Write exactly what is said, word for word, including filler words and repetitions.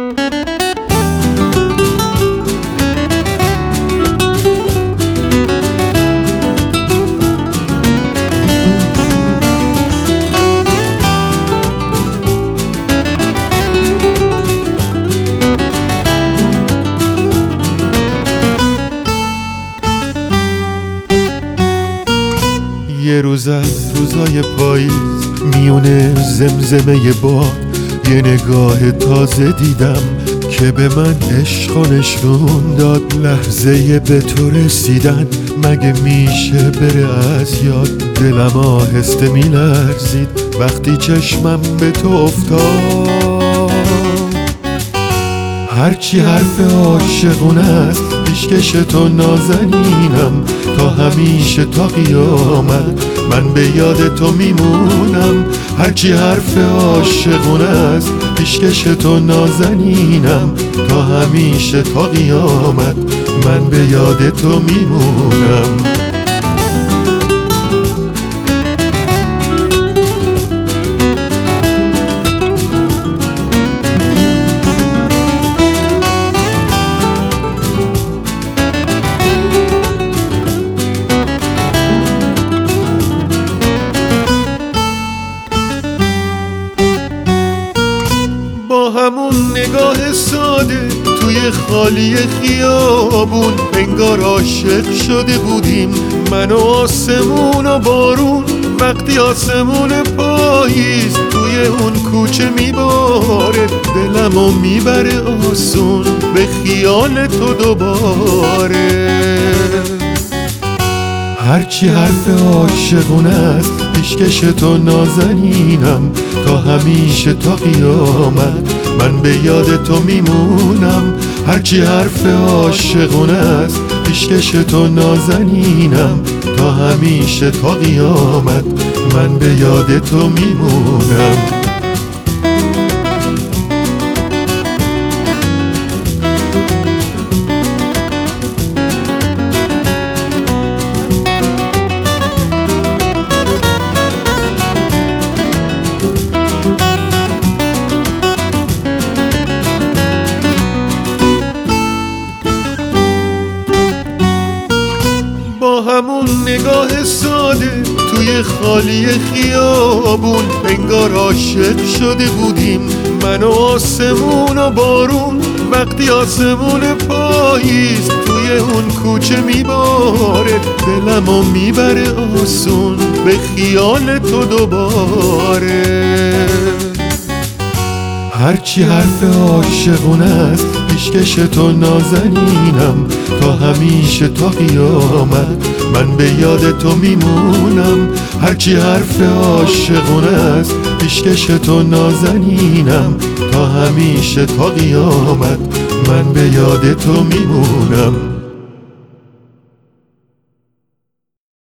یه روز از روزای پاییز میونه زمزمه باد یه نگاه تازه دیدم که به من عشقو نشون داد. لحظه به تو رسیدن مگه میشه بره از یاد؟ دلم آهسته میلرزید وقتی چشمم به تو افتاد. هرچی حرف عاشقونه است پیشکش تو نازنینم، تا همیشه تا قیامت من به یاد تو میمونم. هرچی حرف عاشقونه است پیشکش تو نازنینم، تا همیشه تا قیامت من به یاد تو میمونم. با همون نگاه ساده توی خالی خیابون انگار عاشق شده بودیم من و آسمون و بارون. وقتی آسمون پاییز توی اون کوچه میباره دلمو میبره آسون به خیال تو دوباره. هرچی حرف عاشقونه است پیشکش تو نازنینم، تا همیشه تا قیامت من به یاد تو میمونم. هرچی حرف عاشقونه است پیشکش تو نازنینم، تا همیشه تا قیامت من به یاد تو میمونم. با همون نگاه ساده توی خالی خیابون انگار عاشق شده بودیم من و آسمون و بارون. وقتی آسمون پاییز توی اون کوچه میباره دلمو میبره آسون به خیال تو دوباره. هرچی حرف عاشقونه است پیشکش تو نازنینم، تا همیشه تا قیامت من به یاد تو میمونم. هرچی حرف عاشقونه است پیشکش تو نازنینم، تا همیشه تا قیامت من به یاد تو میمونم.